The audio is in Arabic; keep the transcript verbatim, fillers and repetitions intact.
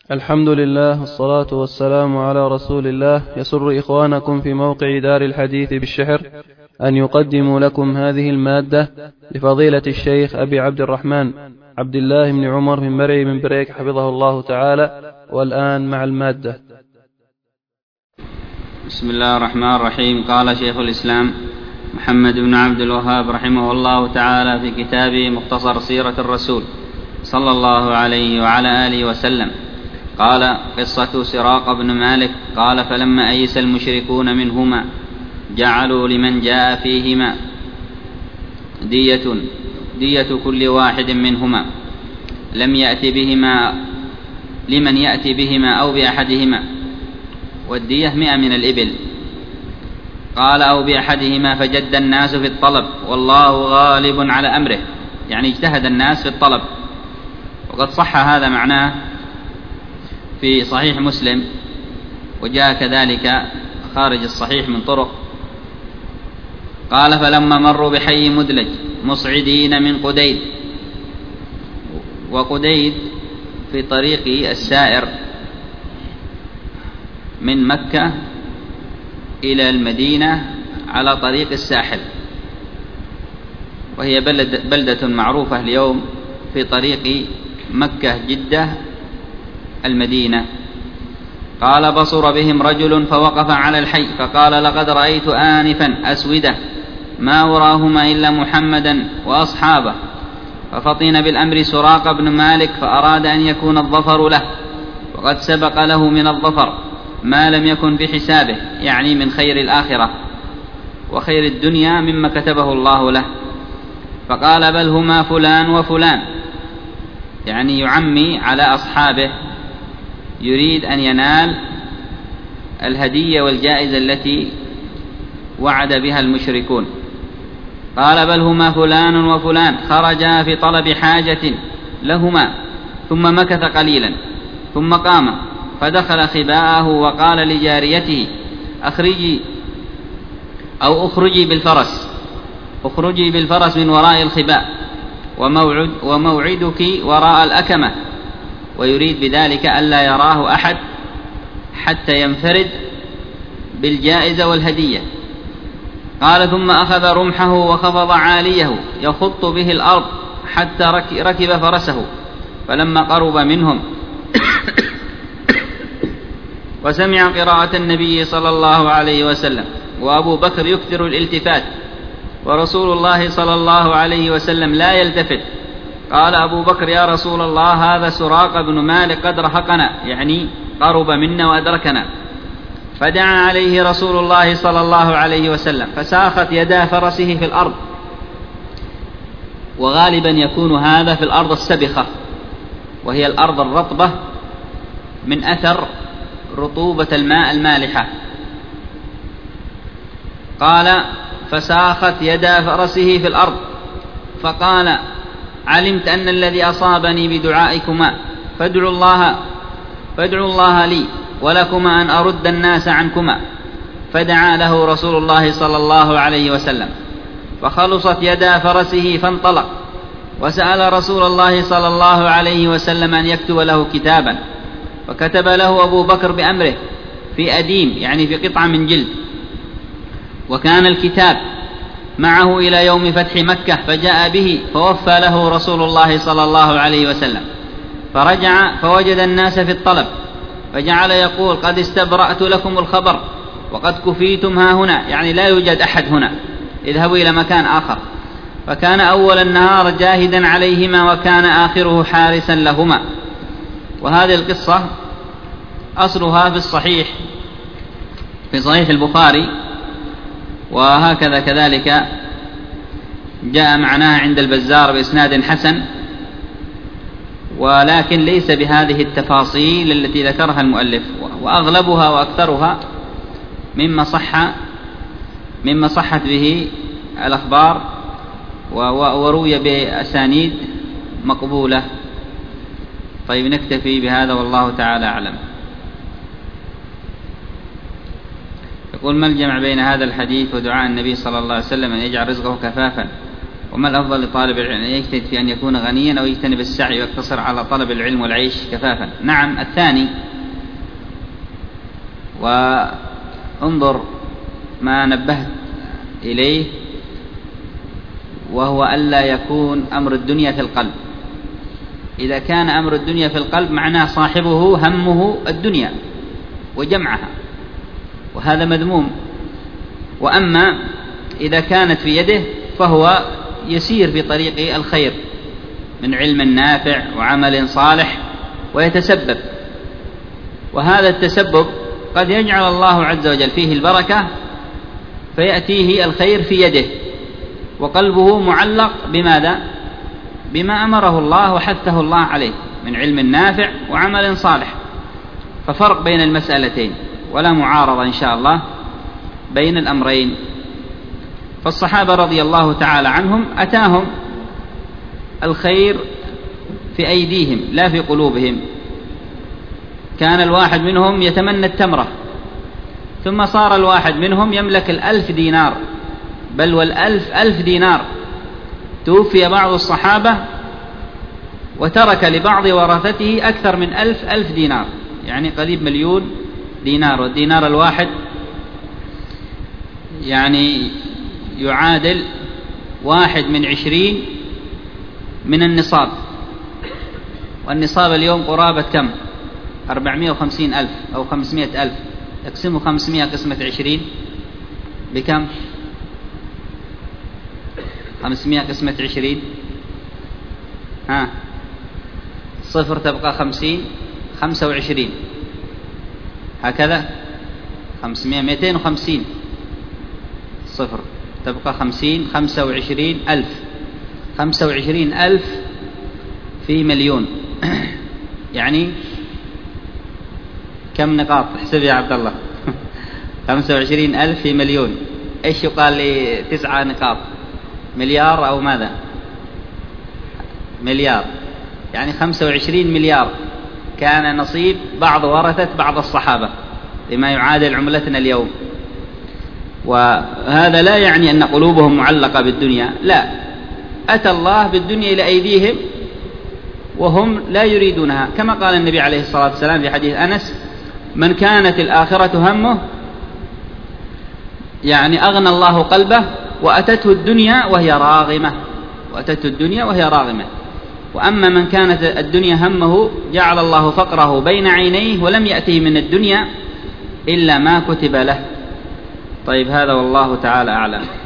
الحمد لله والصلاة والسلام على رسول الله. يسر إخوانكم في موقع دار الحديث بالشحر أن يقدموا لكم هذه المادة لفضيلة الشيخ أبي عبد الرحمن عبد الله بن عمر بن مرعي بن بريك حفظه الله تعالى. والآن مع المادة. بسم الله الرحمن الرحيم. قال شيخ الإسلام محمد بن عبد الوهاب رحمه الله تعالى في كتابه مختصر سيرة الرسول صلى الله عليه وعلى آله وسلم، قال: قصة سراق بن مالك. قال: فلما أيس المشركون منهما جعلوا لمن جاء فيهما دية دية كل واحد منهما لم يأتي بهما لمن يأتي بهما أو بأحدهما، والدية مئة من الإبل. قال: أو بأحدهما، فجد الناس في الطلب والله غالب على أمره، يعني اجتهد الناس في الطلب. وقد صح هذا معناه في صحيح مسلم، وجاء كذلك خارج الصحيح من طرق. قال: فلما مروا بحي مدلج مصعدين من قديد، وقديد في طريق السائر من مكة إلى المدينة على طريق الساحل، وهي بلد بلدة معروفة اليوم في طريق مكة جدة المدينة. قال: بصر بهم رجل فوقف على الحي فقال: لقد رأيت آنفا أسودة ما وراهما إلا محمدا وأصحابه. ففطن بالأمر سراق بن مالك فأراد أن يكون الظفر له، وقد سبق له من الظفر ما لم يكن في حسابه، يعني من خير الآخرة وخير الدنيا مما كتبه الله له. فقال: بل هما فلان وفلان، يعني يعمي على أصحابه، يريد أن ينال الهدية والجائزة التي وعد بها المشركون. قال: بل هما فلان وفلان خرجا في طلب حاجة لهما، ثم مكث قليلا ثم قام فدخل خباءه وقال لجاريته: أخرجي أو أخرجي بالفرس أخرجي بالفرس من وراء الخباء، وموعد وموعدك وراء الأكمة، ويريد بذلك ألا يراه أحد حتى ينفرد بالجائزة والهدية. قال: ثم أخذ رمحه وخفض عاليه يخط به الأرض حتى ركب فرسه، فلما قرب منهم وسمع قراءة النبي صلى الله عليه وسلم وأبو بكر يكثر الالتفات ورسول الله صلى الله عليه وسلم لا يلتفت، قال أبو بكر: يا رسول الله، هذا سراق بن مالك قد رهقنا، يعني قرب منا وأدركنا. فدعا عليه رسول الله صلى الله عليه وسلم فساخت يدا فرسه في الأرض، وغالبا يكون هذا في الأرض السبخة، وهي الأرض الرطبة من أثر رطوبة الماء المالحة. قال: فساخت يدا فرسه في الأرض، فقال: علمت أن الذي أصابني بدعائكما، فادعوا الله فادعوا الله لي ولكما أن أرد الناس عنكما. فدعا له رسول الله صلى الله عليه وسلم، فخلصت يدا فرسه فانطلق، وسأل رسول الله صلى الله عليه وسلم أن يكتب له كتابا، فكتب له أبو بكر بأمره في أديم، يعني في قطعة من جلد، وكان الكتاب معه إلى يوم فتح مكة، فجاء به فوفى له رسول الله صلى الله عليه وسلم. فرجع فوجد الناس في الطلب، فجعل يقول: قد استبرأت لكم الخبر وقد كفيتم ها هنا، يعني لا يوجد أحد هنا، اذهبوا إلى مكان آخر. فكان أول النهار جاهدا عليهما، وكان آخره حارسا لهما. وهذه القصة أصلها في الصحيح في صحيح البخاري، وهكذا كذلك جاء معناها عند البزار بإسناد حسن، ولكن ليس بهذه التفاصيل التي ذكرها المؤلف، وأغلبها وأكثرها مما صح مما صحت به الأخبار وروي بأسانيد مقبولة. طيب، نكتفي بهذا والله تعالى أعلم. يقول: ما الجمع بين هذا الحديث ودعاء النبي صلى الله عليه وسلم أن يجعل رزقه كفافا وما الأفضل لطالب العلم، أن يجتهد في أن يكون غنيا أو يجتنب السعي ويقتصر على طلب العلم والعيش كفافا؟ نعم الثاني. وانظر ما نبهت إليه، وهو ألا يكون أمر الدنيا في القلب. إذا كان أمر الدنيا في القلب معناه صاحبه همه الدنيا وجمعها، وهذا مذموم. وأما إذا كانت في يده فهو يسير في طريق الخير من علم نافع وعمل صالح ويتسبب، وهذا التسبب قد يجعل الله عز وجل فيه البركة فيأتيه الخير في يده وقلبه معلق بماذا؟ بما أمره الله وحثه الله عليه من علم نافع وعمل صالح. ففرق بين المسألتين ولا معارضة إن شاء الله بين الأمرين. فالصحابة رضي الله تعالى عنهم أتاهم الخير في أيديهم لا في قلوبهم. كان الواحد منهم يتمنى التمرة، ثم صار الواحد منهم يملك الألف دينار، بل والألف ألف دينار. توفي بعض الصحابة وترك لبعض ورثته أكثر من ألف ألف دينار، يعني قريب مليون دينار، والدينار الواحد يعني يعادل واحد من عشرين من النصاب، والنصاب اليوم قرابة كم؟ أربعمائة وخمسين ألف أو خمسمائة ألف. اقسموا خمسمائة قسمة عشرين بكم؟ خمسمائة قسمة عشرين، ها صفر تبقى خمسين، خمسة وعشرين، هكذا خمسمائة مئتين وخمسين، صفر تبقى خمسين، خمسة وعشرين ألف. خمسة وعشرين ألف في مليون يعني كم نقاط؟ احسب يا عبد الله. خمسة وعشرين ألف في مليون ايش يقال لي؟ تسعة نقاط، مليار أو ماذا؟ مليار، يعني خمسة وعشرين مليار كان نصيب بعض ورثة بعض الصحابة بما يعادل عملتنا اليوم. وهذا لا يعني أن قلوبهم معلقة بالدنيا، لا، أتى الله بالدنيا إلى أيديهم وهم لا يريدونها، كما قال النبي عليه الصلاة والسلام في حديث أنس: من كانت الآخرة همه، يعني أغنى الله قلبه وأتته الدنيا وهي راغمة، وأتته الدنيا وهي راغمة. وأما من كانت الدنيا همه جعل الله فقره بين عينيه ولم يأته من الدنيا إلا ما كتب له. طيب، هذا والله تعالى أعلم.